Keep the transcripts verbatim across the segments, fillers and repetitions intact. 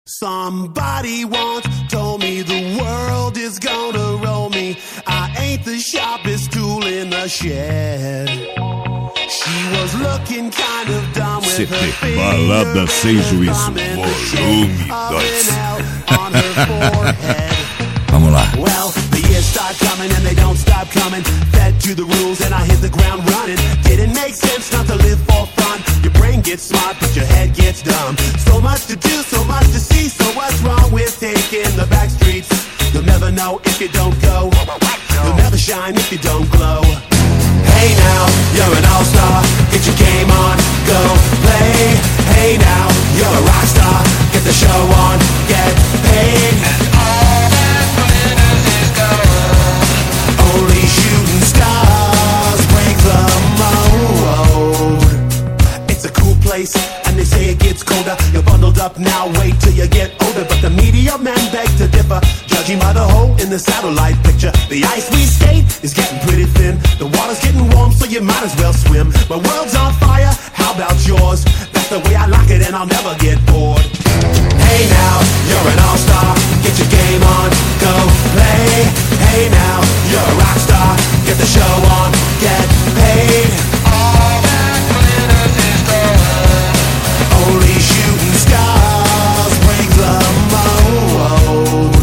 Somebody once told me the world is gonna roll me. I ain't the sharpest tool in the shed. She was looking kind of dumb with C D her fingers Balada Sem Juízo, volume dois. on her forehead. Vamos lá. Well, the years start coming and they don't stop coming. Fed to the rules and I hit the ground running. Didn't make sense not to live for fun. Your brain gets smart but your head gets dumb. So much to do, so much to see. So what's wrong with taking the back streets? You'll never know if you don't go. You'll never shine if you don't glow. Hey now, you're an all-star. Get your game on, go play. Hey now, you're a rock star. Get the show on, get paid. And all that glitters is gold. Only shooting stars break the mold. It's a cool place, and they say it gets colder. You're bundled up now, wait till you get older. But the media men beg to differ, judging by the hole in the satellite picture. The ice we skate is getting pretty thin. The water's getting warm, so you might as well swim. My world's on fire, how about yours? That's the way I like it, and I'll never get bored. Hey now, you're an all-star. Get your game on, go play. Hey now, you're a rock star. Get the show on, get paid. All that glitters is gold. Only shooting stars break the mold.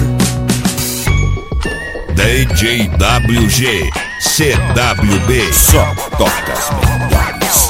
D J W G, C W B, só toca as melhores.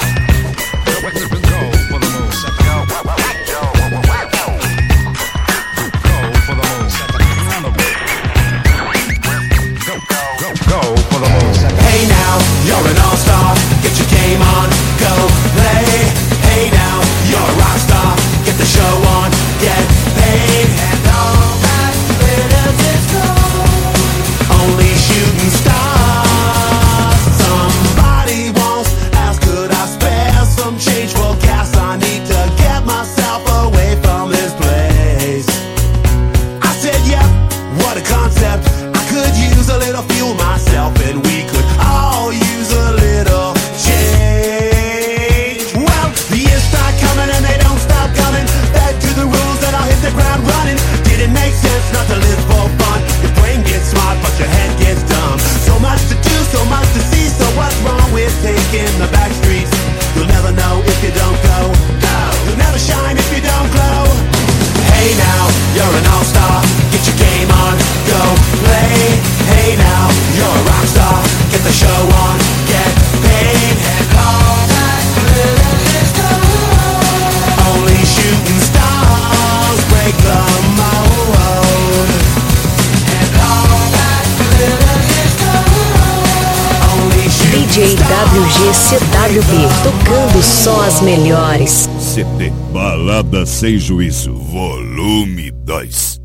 Hey now, you're an all-star. Get your game on, go play. Hey now, you're a rock star. Get the show on, get paid. And all that glitters is gold. Only shooting stars. Somebody once asked, could I spare some change for gas? I need to get myself away from this place. I said, yep, what a concept. I could use a little fuel myself, and we could all use a little change. Well, the years start coming and they don't stop coming. Back to the rules and I'll hit the ground running. Didn't make sense not to live for fun. Your brain gets smart but your head gets dumb. So much to do, so much to see. So what's wrong with taking the back streets? You'll never know if you don't go. No, you'll never shine if you don't glow. Hey now, you're an all-star. Get your game on, go play. Hey now, you're a rock star. Get the show on, get paid. And all that glitters is gold. Only shooting stars break the mold. And all that glitters is gold. Only shooting D J W G C W B, tocando só as melhores. C D Balada Sem Juízo, volume dois.